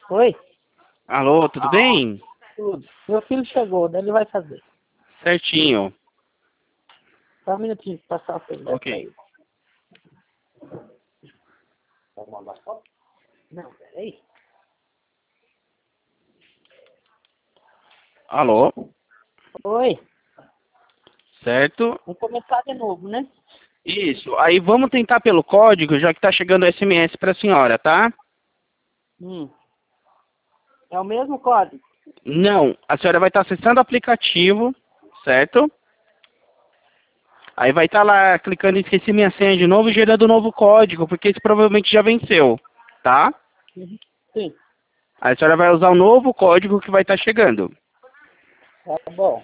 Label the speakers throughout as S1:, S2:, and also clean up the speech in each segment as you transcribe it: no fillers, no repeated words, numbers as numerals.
S1: Oi?
S2: Alô, tudo bem?
S1: Tudo. Meu filho chegou, daí ele vai fazer.
S2: Certinho.
S1: Só um minutinho pra passar o celular pra
S2: Ok.
S1: ele. Não, peraí.
S2: Alô,
S1: Oi?
S2: certo?
S1: Vamos começar de novo, né?
S2: Isso. Aí vamos tentar pelo código, já que tá chegando SMS pra senhora, tá?
S1: Hum. É o mesmo código?
S2: Não, a senhora vai estar acessando o aplicativo, certo? Aí vai estar lá clicando em esqueci minha senha de novo e gerando um novo código, porque esse provavelmente já venceu, tá?
S1: Uhum. Sim.
S2: Aí a senhora vai usar o novo código que vai estar chegando.
S1: Tá bom.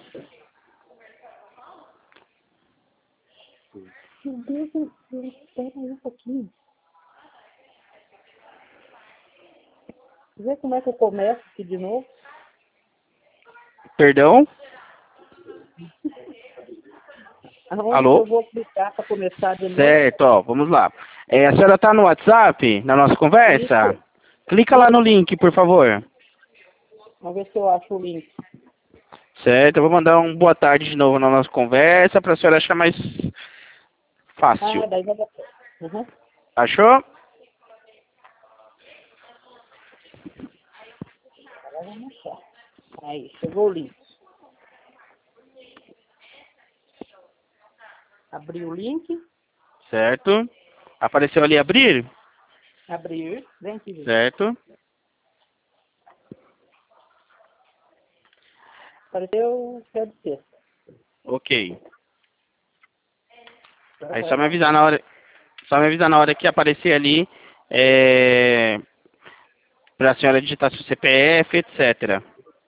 S1: Meu Deus do céu, espera aí um pouquinho. Vê como é que eu começo aqui de novo?
S2: Perdão?
S1: Aonde que
S2: Alô?
S1: eu vou clicar pra começar de novo?
S2: Certo, ó, vamos lá. A senhora tá no WhatsApp, na nossa conversa?
S1: Isso.
S2: Clica lá no
S1: Isso.
S2: link, por favor.
S1: Vamos ver se eu acho o link.
S2: Certo, eu vou mandar um boa tarde de novo na nossa conversa para a senhora achar mais
S1: Ah,
S2: fácil.
S1: daí vai dar certo. Uhum.
S2: Achou?
S1: Agora vamos achar. Aí, chegou o link. Abri o link.
S2: Certo. Apareceu ali abrir?
S1: Abrir. Vem aqui ver.
S2: Certo.
S1: Apareceu o de sexta.
S2: Ok.
S1: Agora
S2: Aí
S1: vai aparecer.
S2: só me avisar na hora que aparecer ali, para a senhora digitar seu CPF, etc.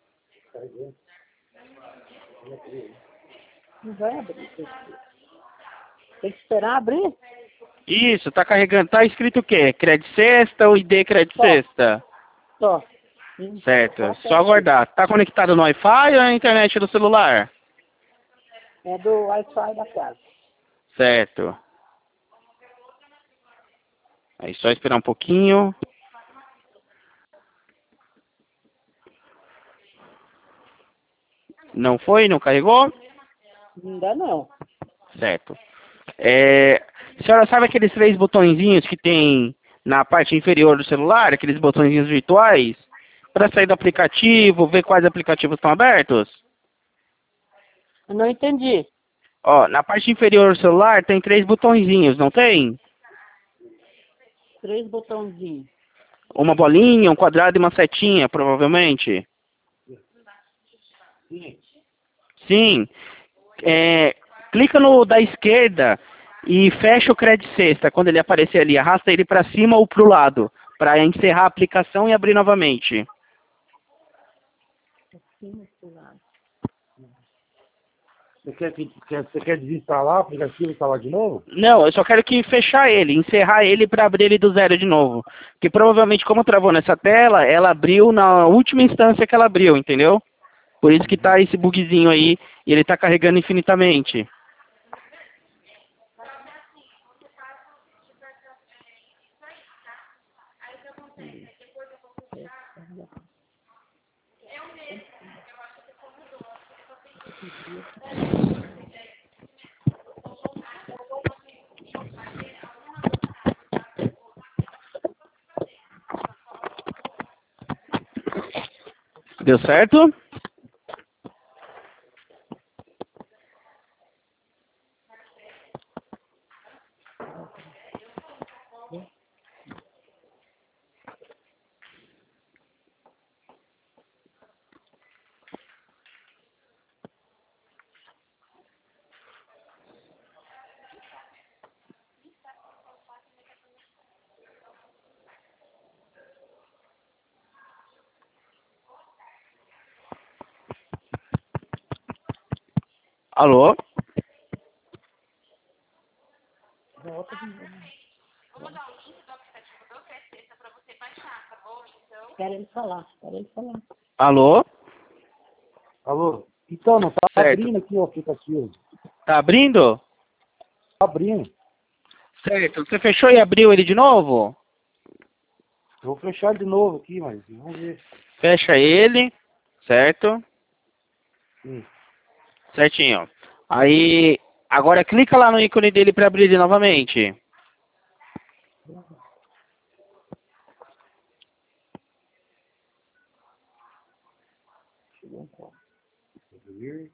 S1: Não vai abrir. Tem que esperar abrir?
S2: Isso, tá carregando. Tá escrito o quê? Crédito sexta ou ID crédito
S1: Só.
S2: sexta?
S1: Só.
S2: Certo.
S1: Só
S2: Só
S1: certinho.
S2: aguardar. Tá conectado no Wi-Fi ou na internet do celular?
S1: É do Wi-Fi da casa.
S2: Certo. Aí só esperar um pouquinho. Não foi? Não carregou?
S1: Ainda não.
S2: Certo. A senhora sabe aqueles três botõezinhos que tem na parte inferior do celular, aqueles botõezinhos virtuais? Para sair do aplicativo, ver quais aplicativos estão abertos?
S1: Eu não entendi.
S2: Ó, na parte inferior do celular tem três botõezinhos, não tem?
S1: 3 botãozinhos.
S2: Uma bolinha, um quadrado e uma setinha, provavelmente.
S1: Sim.
S2: Sim. Clica no da esquerda e fecha o crédito sexta quando ele aparecer ali. Arrasta ele para cima ou para o lado, para encerrar a aplicação e abrir novamente.
S1: Sim, esse lado.
S3: Você quer desinstalar o aplicativo e instalar de novo?
S2: Não, eu só quero que fechar ele, encerrar ele para abrir ele do zero de novo. Porque provavelmente, como travou nessa tela, ela abriu na última instância que ela abriu, entendeu? Por isso que tá esse bugzinho aí e ele tá carregando infinitamente. Deu certo? Alô?
S1: Volta de novo. Espera ele falar. Espera ele falar.
S2: Alô?
S3: Alô? Então, não tá
S2: Certo.
S3: abrindo aqui o aplicativo.
S2: Tá abrindo?
S3: Tá abrindo.
S2: Certo. Você fechou e abriu ele de novo?
S3: Eu vou fechar de novo aqui, mas vamos ver.
S2: Fecha ele, certo?
S3: Sim.
S2: Certinho. Aí, agora clica lá no ícone dele para abrir ele novamente.
S3: Abrir.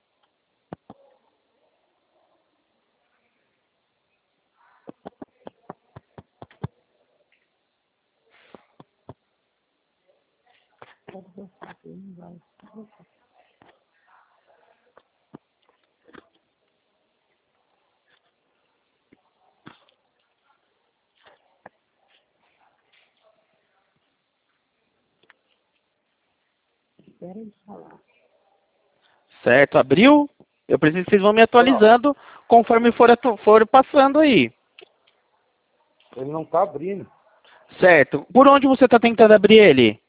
S1: Espera ele falar.
S2: Certo, abriu? Eu preciso que vocês vão me atualizando conforme for passando aí.
S3: Ele não tá abrindo.
S2: Certo. Por onde você está tentando abrir ele?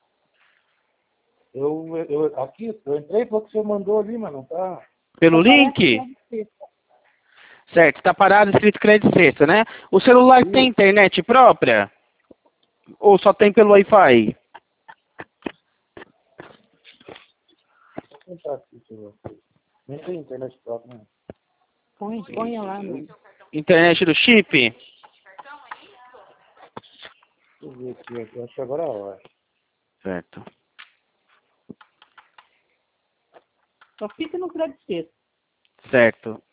S3: Aqui, eu entrei porque você mandou ali, mas não tá.
S2: Pelo link? Certo, está parado escrito crédito sexta, né? O celular tem internet própria? Ou só tem pelo Wi-Fi?
S3: Vou tentar aqui, deixa eu ver. Nem tem internet própria, né?
S1: Põe lá no...
S2: Internet do chip?
S3: Deixa eu ver aqui, eu acho que agora é a hora.
S2: Certo.
S1: Só fica no crédito sexto.
S2: Certo.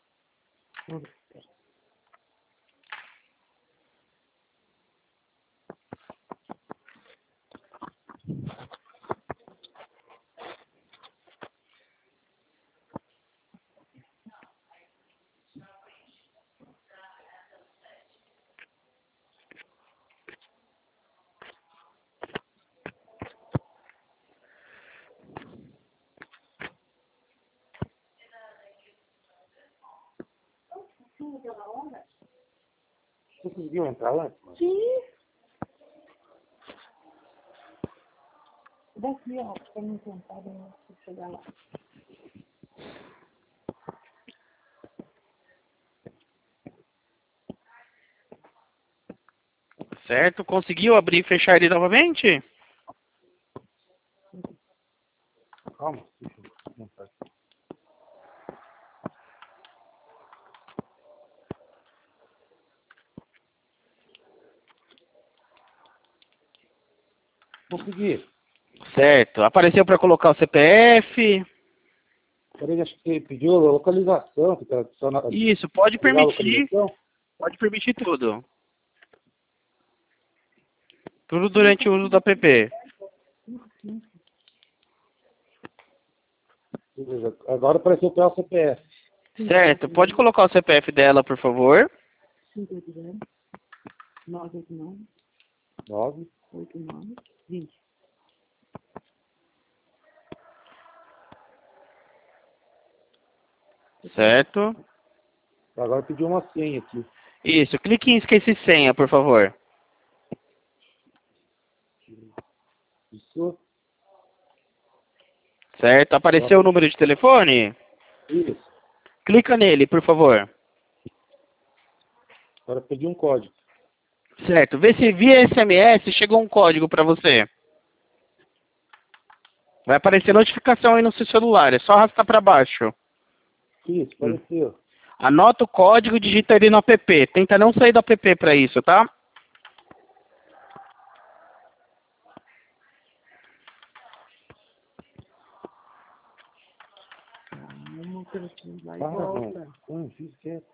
S3: Você conseguiu entrar antes, mano?
S1: Sim. Daqui, ó, pra mim tentar chegar lá.
S2: Certo. Conseguiu abrir e fechar ele novamente?
S3: Calma, deixa eu montar aqui. Consegui.
S2: Certo. Apareceu para colocar o CPF?
S3: Peraí, acho que pediu a localização, que tá só na...
S2: Isso, pode
S3: Pegar a
S2: permitir.
S3: localização?
S2: Pode permitir tudo. Tudo durante o uso do app.
S3: Beleza. Agora apareceu o CPF.
S2: Certo. Pode colocar o CPF dela, por favor.
S1: 580 989
S3: 9.
S1: 89 20.
S2: Certo.
S3: Agora pediu uma senha aqui.
S2: Isso. Clique em esqueci senha, por favor.
S3: Isso.
S2: Certo. Apareceu o número de telefone?
S3: Isso.
S2: Clica nele, por favor.
S3: Agora pediu um código.
S2: Certo. Vê se via SMS chegou um código para você. Vai aparecer notificação aí no seu celular. É só arrastar para baixo.
S3: Isso, apareceu.
S2: Anota o código e digita ele no app. Tenta não sair do app para isso, tá?
S1: Vamos telefone lá e
S3: Ah,
S1: volta.
S3: não. Fiz quieto.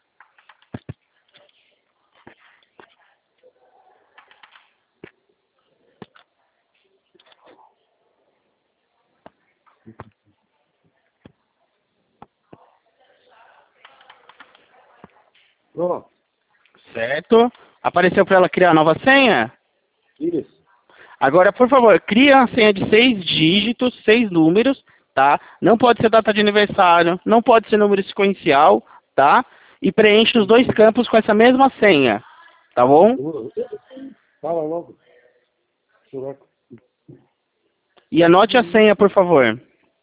S3: Pronto.
S2: Certo. Apareceu para ela criar nova senha?
S3: Isso.
S2: Agora, por favor, cria a senha de 6 dígitos, 6 números, tá? Não pode ser data de aniversário, não pode ser número sequencial, tá? E preenche os dois campos com essa mesma senha, tá bom?
S3: Fala logo. Celular.
S2: E anote a senha, por favor.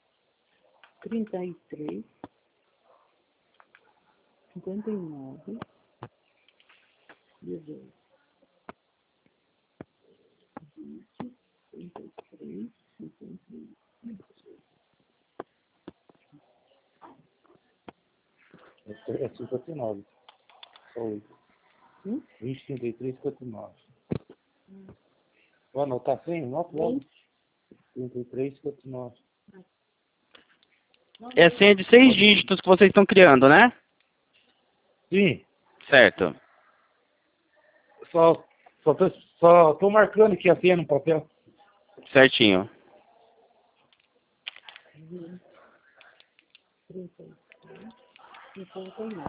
S1: 33 59 18.
S3: 59. Só 8. 20, 33, 59. Vou anotar assim? Anota logo. 33, 59.
S2: É a senha de 6 dígitos que vocês estão criando, né?
S3: Sim.
S2: Certo.
S3: Só tô marcando aqui a senha no papel.
S2: Certinho.
S1: 59.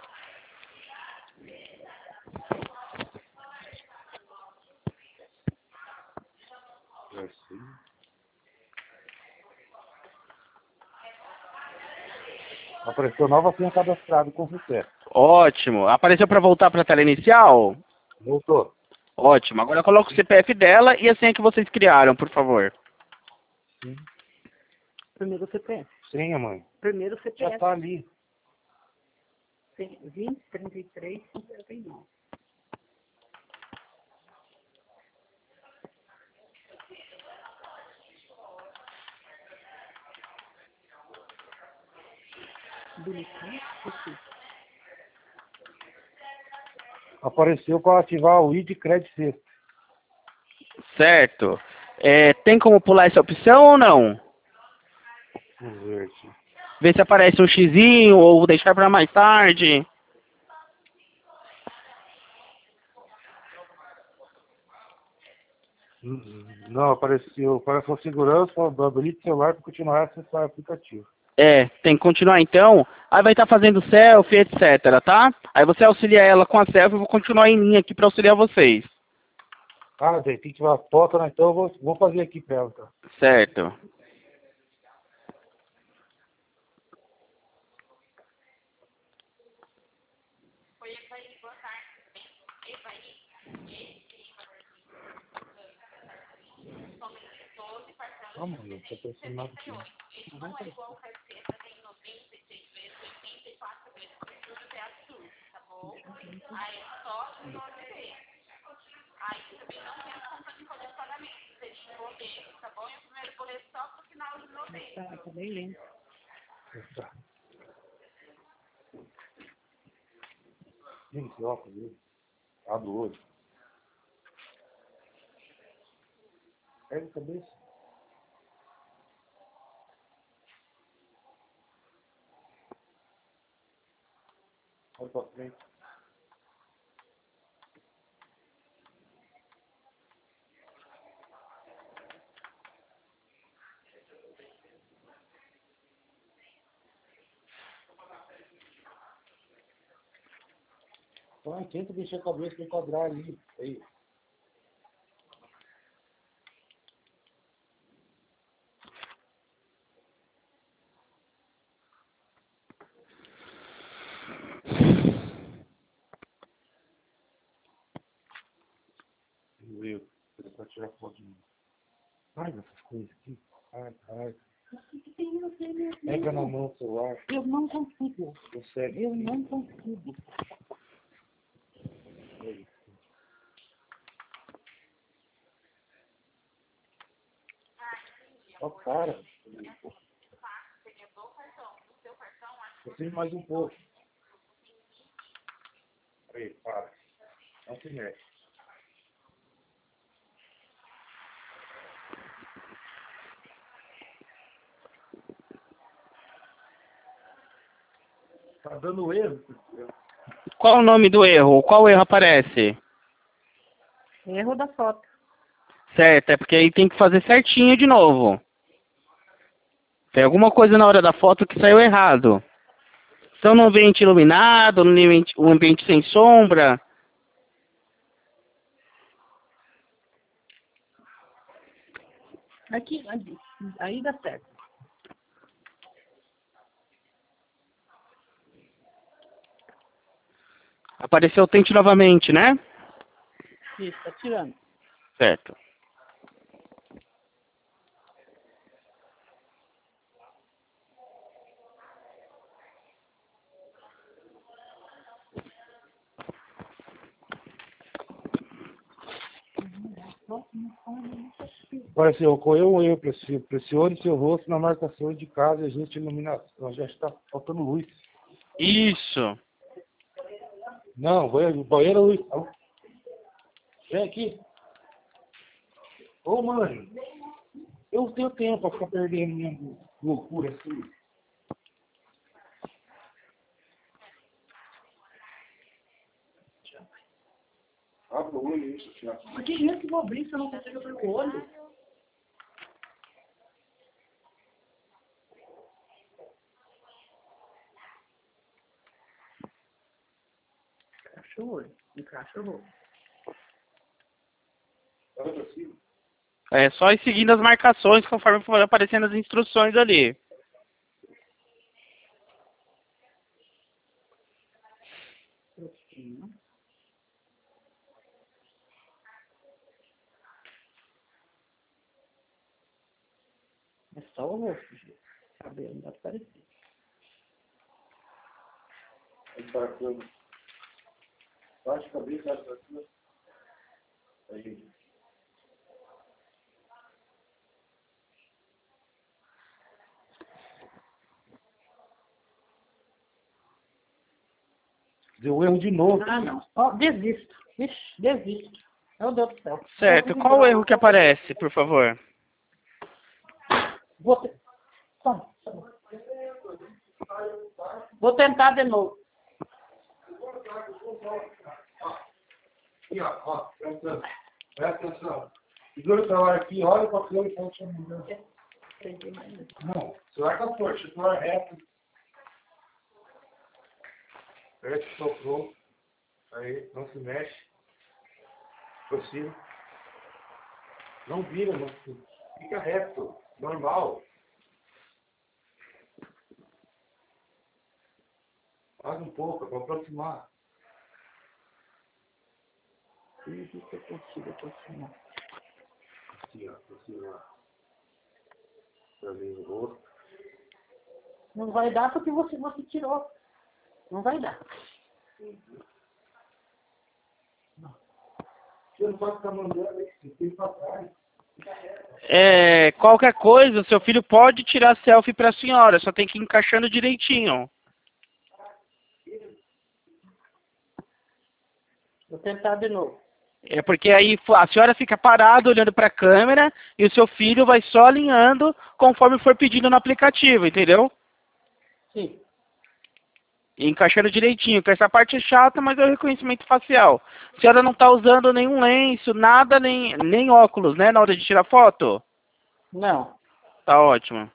S3: Apareceu nova senha cadastrada com sucesso.
S2: Ótimo. Apareceu para voltar para a tela inicial?
S3: Voltou.
S2: Ótimo. Agora coloca o CPF dela e a senha que vocês criaram, por favor.
S3: Sim.
S1: Primeiro o CPF.
S3: Senha, mãe.
S1: Primeiro o
S3: Já
S1: CPF.
S3: tá ali.
S1: 20, 33, 59. Bonitinho.
S3: Apareceu para ativar o ID Credit Sexta.
S2: Certo. Tem como pular essa opção ou não?
S3: Vamos ver aqui.
S2: Ver se aparece um xizinho ou deixar para mais tarde.
S3: Não, apareceu. Para sua segurança, habilite o celular para continuar a acessar o aplicativo.
S2: Tem que continuar então. Aí vai estar fazendo selfie, etc, tá? Aí você auxilia ela com a selfie, eu vou continuar em linha aqui para auxiliar vocês.
S3: Ah, tem que tirar foto, né? Então eu vou fazer aqui para ela, tá?
S2: Certo.
S3: Ah, mano, tá pensando aqui.
S1: Tá bem lento.
S3: Tá. Gente, óculos, viu? Abre o olho. Pega a cabeça. Olha pra frente. Vai, tenta deixar a cabeça no quadrado ali. Aí. Viu? Ele vai tirar foto de mim. Ai, essas coisas aqui. Ai. Pega na mão o celular.
S1: Eu não consigo.
S3: Consegue.
S1: Eu não consigo.
S3: Ó, cara. Assim mais um pouco. Aí, para. Não se mexe. Tá dando erro.
S2: Qual o nome do erro? Qual erro aparece?
S1: Erro da foto.
S2: Certo, é porque aí tem que fazer certinho de novo. Tem alguma coisa na hora da foto que saiu errado. Estão no ambiente iluminado, no ambiente sem sombra.
S1: Aqui, aí dá certo.
S2: Apareceu tente novamente, né?
S1: Isso, tá tirando.
S2: Certo.
S3: Apareceu, ocorreu um erro. Pressione seu rosto na marcação de casa e ajuste a iluminação. Já está faltando luz.
S2: Isso.
S3: Não, banheiro Luiz. Vem aqui. Ô, mano. Eu tenho tempo pra ficar perdendo minha loucura assim. Abre o olho isso, Thiago.
S1: Mas que jeito que vou abrir se eu não consigo abrir o olho? Encaixa o olho. Encaixa o olho.
S3: Olha pra cima.
S2: É só ir seguindo as marcações conforme for aparecendo as instruções ali.
S1: Assim. É só o rosto, gente. Cabelo não dá pra parecer.
S3: Aí para a cama. Baixa a cabeça, baixa pra cima. Aí. Deu erro de novo.
S1: Ah, não. Ó, desisto. Ixi, desisto. Meu Deus do céu.
S2: Certo. Qual o erro que aparece, por favor?
S1: Vou, te... Toma, toma. Vou tentar de novo.
S3: Aqui, ó. Presta atenção. Segura o celular aqui, olha pra câmera e fala que não, o celular tá forte, o celular reto. Aperta, soprou. Aí, não se mexe. Aproxima. Não vira, não. Fica reto. Normal. Faz um pouco, para aproximar.
S1: Isso que eu consigo aproximar.
S3: Aqui, ó. Aproximar. Pra ver o rosto.
S1: Não vai dar porque você tirou. Não vai dar.
S3: Você não pode ficar mandando aí, você tem que ir pra trás.
S2: Qualquer coisa, seu filho pode tirar selfie pra senhora, só tem que ir encaixando direitinho.
S1: Vou tentar de novo.
S2: É porque aí a senhora fica parada olhando pra câmera e o seu filho vai só alinhando conforme for pedindo no aplicativo, entendeu?
S1: Sim.
S2: E encaixando direitinho, que essa parte é chata, mas é o reconhecimento facial. A senhora não tá usando nenhum lenço, nada, nem óculos, né, na hora de tirar foto?
S1: Não.
S2: Tá ótimo.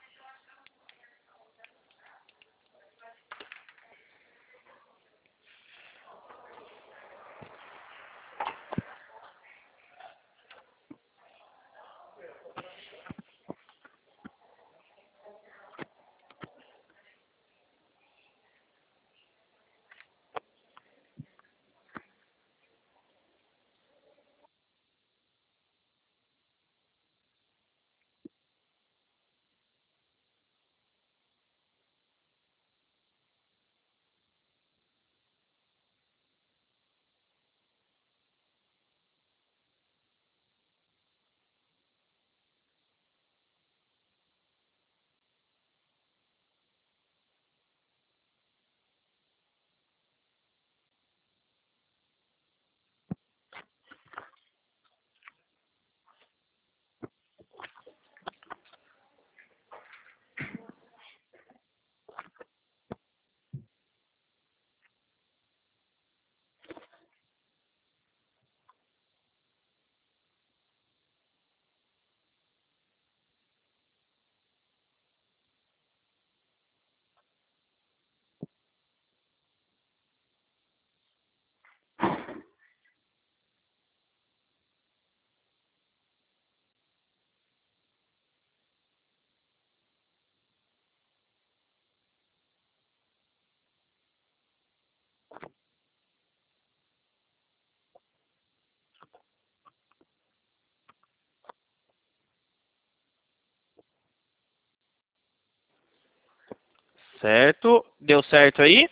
S2: Certo? Deu certo aí?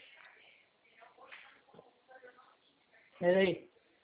S1: Peraí.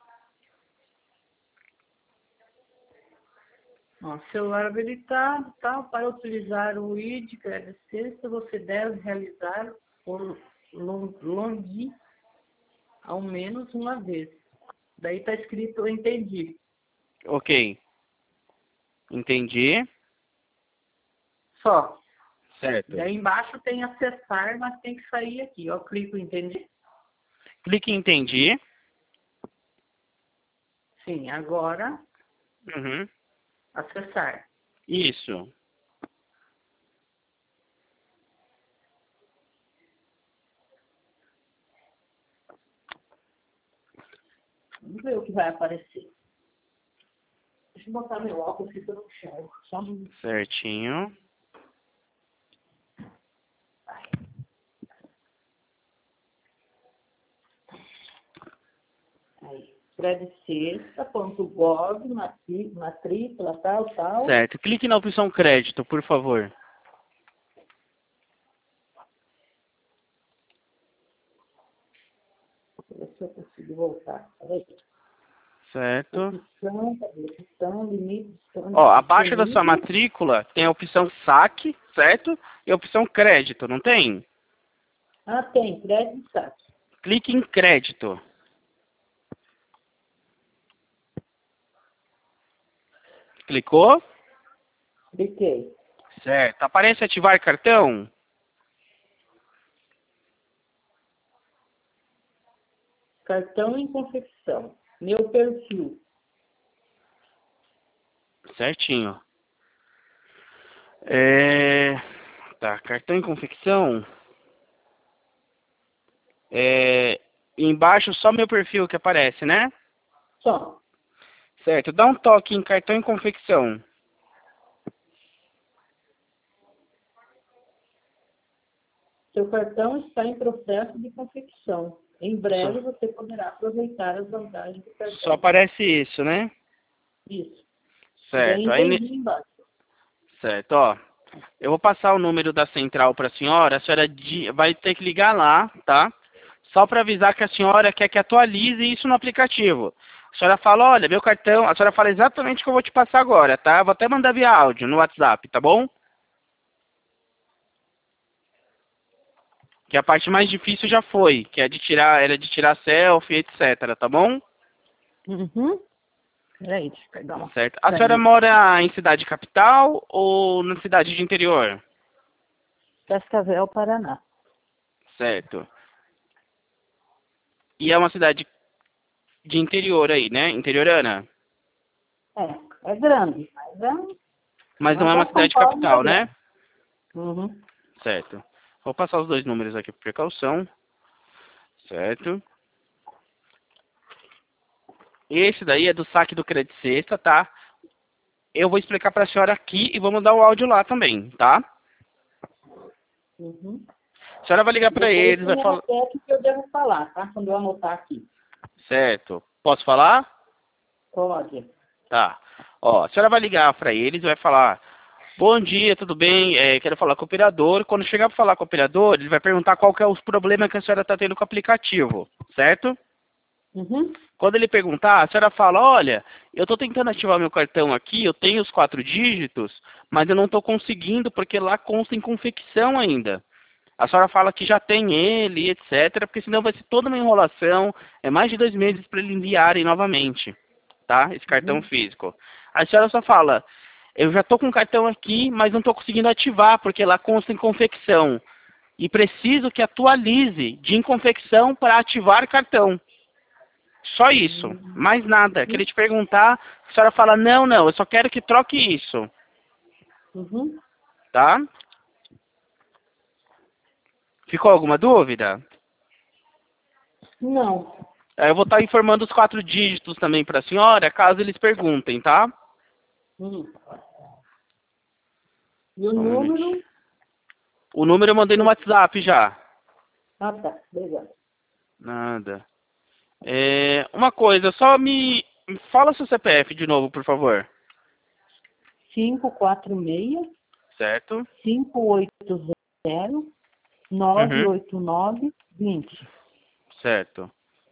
S1: Ó, celular habilitado, tal. Para utilizar o ID, agradecer, você deve realizar o login ao menos uma vez. Daí tá escrito eu entendi.
S2: Ok. Entendi.
S1: Só.
S2: Certo.
S1: Daí embaixo tem acessar, mas tem que sair aqui. Eu clico em entendi.
S2: Clique em entendi.
S1: Sim, agora
S2: Uhum.
S1: acessar.
S2: Isso.
S1: Vamos ver o que vai aparecer. Deixa eu botar meu óculos aqui que eu não enxergo. Só um minuto.
S2: Certinho.
S1: Aí. Credicesta.gov, matrícula, tal.
S2: Certo. Clique na opção crédito, por favor.
S1: Deixa eu ver se eu consigo voltar. Peraí.
S2: Certo.
S1: Opção, limite.
S2: Ó, abaixo da sua matrícula tem a opção saque, certo? E a opção crédito, não tem?
S1: Ah, tem. Crédito e saque.
S2: Clique em crédito. Clicou?
S1: Cliquei.
S2: Certo. Aparece ativar cartão?
S1: Cartão em confecção. Meu perfil.
S2: Certinho. Tá, cartão em confecção. Embaixo só meu perfil que aparece, né?
S1: Só.
S2: Certo. Dá um toque em cartão em confecção.
S1: Seu cartão está em processo de confecção. Em breve você poderá aproveitar as vantagens do cartão.
S2: Só aparece isso, né?
S1: Isso.
S2: Certo.
S1: Daí entendi embaixo.
S2: Certo, ó. Eu vou passar o número da central para a senhora vai ter que ligar lá, tá? Só para avisar que a senhora quer que atualize isso no aplicativo. A senhora fala, olha, meu cartão... A senhora fala exatamente o que eu vou te passar agora, tá? Eu vou até mandar via áudio no WhatsApp, tá bom? Que a parte mais difícil já foi, que é era de tirar selfie, etc, tá bom?
S1: Uhum. Peraí, deixa eu pegar uma.
S2: Certo. A senhora mora em cidade capital ou na cidade de interior?
S1: Cascavel, Paraná.
S2: Certo. E é uma cidade de interior aí, né? Interiorana.
S1: É grande,
S2: Mas não é
S1: é
S2: uma
S1: São
S2: cidade
S1: Paulo,
S2: capital,
S1: mas é
S2: né?
S1: grande. Uhum.
S2: Certo. Vou passar os dois números aqui por precaução. Certo. Esse daí é do saque do Credit Sexta, tá? Eu vou explicar para a senhora aqui e vou mandar o áudio lá também, tá?
S1: Uhum.
S2: A senhora vai ligar para
S1: Depois
S2: eles, vai
S1: tem
S2: falar...
S1: até que eu devo falar, tá? Quando eu anotar aqui.
S2: Certo. Posso falar?
S1: Pode.
S2: Tá. Ó, a senhora vai ligar para eles e vai falar: bom dia, tudo bem? Quero falar com o operador. Quando chegar para falar com o operador, ele vai perguntar qual que é os problemas que a senhora está tendo com o aplicativo, certo?
S1: Uhum.
S2: Quando ele perguntar, a senhora fala: olha, eu estou tentando ativar meu cartão aqui, eu tenho os 4 dígitos, mas eu não estou conseguindo porque lá consta em confecção ainda. A senhora fala que já tem ele, etc, porque senão vai ser toda uma enrolação, é mais de 2 meses para eles enviarem novamente, tá? Esse cartão físico. A senhora só fala: eu já estou com o cartão aqui, mas não estou conseguindo ativar porque lá consta em confecção. E preciso que atualize de em confecção para ativar cartão. Só isso, mais nada. Queria te perguntar, a senhora fala: não, eu só quero que troque isso,
S1: Uhum.
S2: tá? Ficou alguma dúvida?
S1: Não.
S2: Eu vou estar informando os 4 dígitos também para a senhora, caso eles perguntem, tá?
S1: Uhum. E o
S2: Só um minutinho.
S1: número?
S2: O número eu mandei no WhatsApp já.
S1: Ah, tá. Obrigado.
S2: Nada. Uma coisa, só me fala seu CPF de novo, por favor.
S1: 546
S2: Certo?
S1: 580
S2: Uhum.
S1: 989 20.
S2: Certo.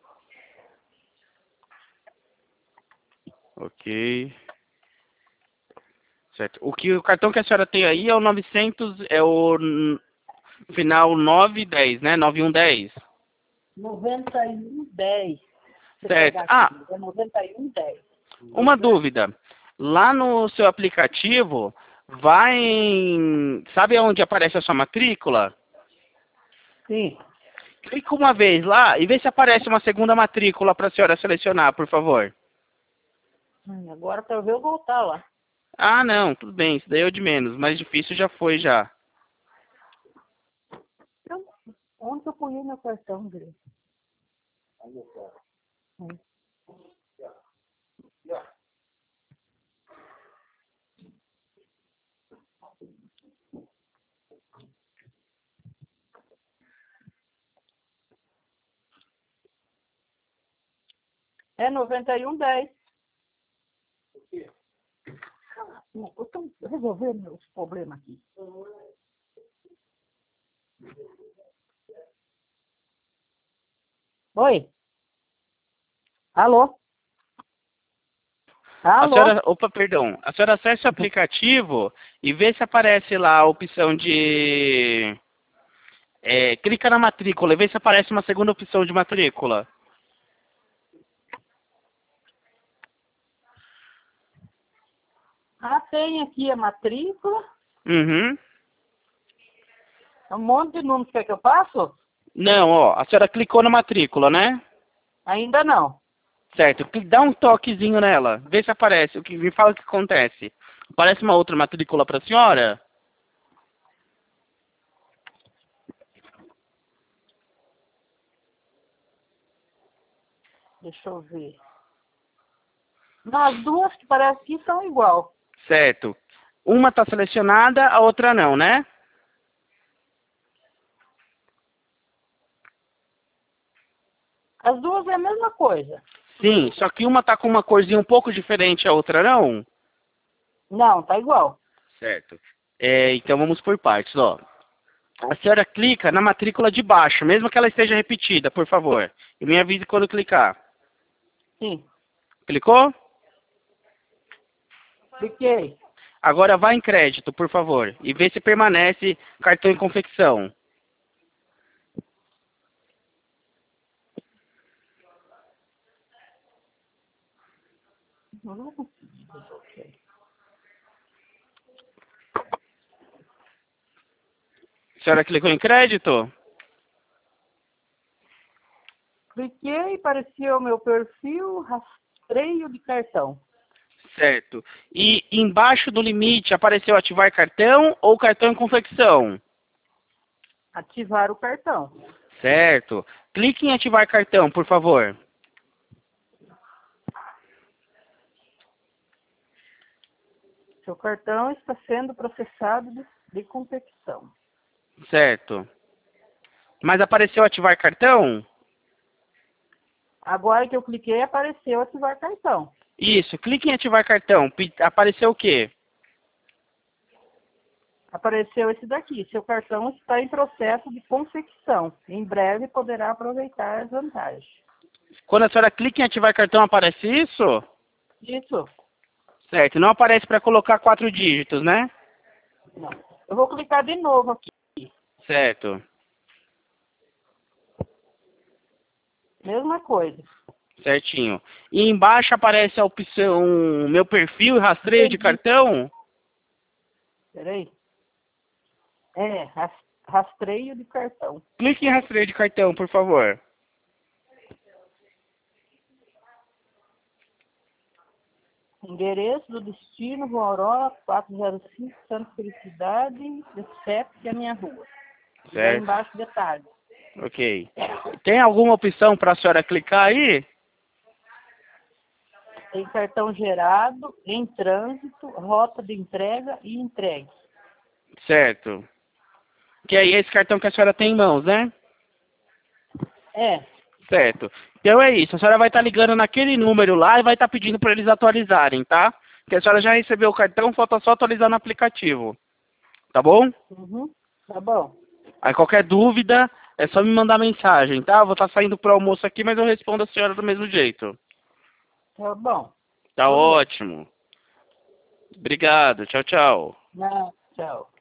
S2: Ok. Certo. O cartão que a senhora tem aí é o 900, é o final 910, né? 9110.
S1: 9110.
S2: Certo.
S1: É 9110.
S2: Uma dúvida. Lá no seu aplicativo, vai em... Sabe onde aparece a sua matrícula?
S1: Sim.
S2: Clica uma vez lá e vê se aparece uma segunda matrícula para a senhora selecionar, por favor.
S1: Agora talvez eu voltar lá.
S2: Ah, não, tudo bem, isso daí é o de menos. Mais difícil já foi já.
S1: Então, onde que eu ponho meu cartão, Grê? É 9110. Eu estou resolvendo meus problemas aqui. Oi? Alô?
S2: A
S1: Alô?
S2: senhora, opa, perdão. A senhora acessa o aplicativo e vê se aparece lá a opção de... clica na matrícula e vê se aparece uma segunda opção de matrícula.
S1: Ah, tem aqui a matrícula.
S2: Uhum.
S1: Um monte de números que eu passo?
S2: Não, ó, a senhora clicou na matrícula, né?
S1: Ainda não.
S2: Certo, dá um toquezinho nela, vê se aparece, me fala o que acontece. Aparece uma outra matrícula para a senhora?
S1: Deixa eu ver. Nas duas que parece que são igual.
S2: Certo. Uma está selecionada, a outra não, né?
S1: As duas é a mesma coisa.
S2: Sim, só que uma está com uma corzinha um pouco diferente, a outra não.
S1: Não, tá igual.
S2: Certo. Então vamos por partes, ó. A senhora clica na matrícula de baixo, mesmo que ela esteja repetida, por favor. E me avise quando clicar.
S1: Sim.
S2: Clicou?
S1: Cliquei.
S2: Agora vá em crédito, por favor. E vê se permanece cartão em confecção. A senhora clicou em crédito?
S1: Cliquei, apareceu o meu perfil, rastreio de cartão.
S2: Certo. E embaixo do limite apareceu ativar cartão ou cartão em confecção?
S1: Ativar o cartão.
S2: Certo. Clique em ativar cartão, por favor.
S1: Seu cartão está sendo processado de confecção.
S2: Certo. Mas apareceu ativar cartão?
S1: Agora que eu cliquei, apareceu ativar cartão.
S2: Isso, clique em ativar cartão. Apareceu o quê?
S1: Apareceu esse daqui. Seu cartão está em processo de confecção. Em breve poderá aproveitar as vantagens.
S2: Quando a senhora clica em ativar cartão, aparece isso?
S1: Isso.
S2: Certo. Não aparece para colocar 4 dígitos, né?
S1: Não. Eu vou clicar de novo aqui.
S2: Certo.
S1: Mesma coisa.
S2: Certinho. E embaixo aparece a opção meu perfil e rastreio de cartão?
S1: Peraí. É, rastreio de cartão.
S2: Clique em rastreio de cartão, por favor.
S1: Endereço do destino, Roró, 405, Santa Felicidade, CEP, que é a minha rua. E aí
S2: Certo.
S1: embaixo detalhe.
S2: Ok. Tem alguma opção para a senhora clicar aí?
S1: Tem cartão gerado, em trânsito, rota de entrega e entregue.
S2: Certo. Que aí é esse cartão que a senhora tem em mãos, né?
S1: É,
S2: Certo. Então é isso. A senhora vai estar ligando naquele número lá e vai estar pedindo para eles atualizarem, tá? Porque a senhora já recebeu o cartão, falta só atualizar no aplicativo. Tá bom?
S1: Tá bom.
S2: Aí qualquer dúvida, é só me mandar mensagem, tá? Eu vou estar saindo pro almoço aqui, mas eu respondo a senhora do mesmo jeito.
S1: Tá bom.
S2: Tá
S1: Tudo bem.
S2: ótimo. Obrigado. Tchau, tchau.
S1: Não, tchau.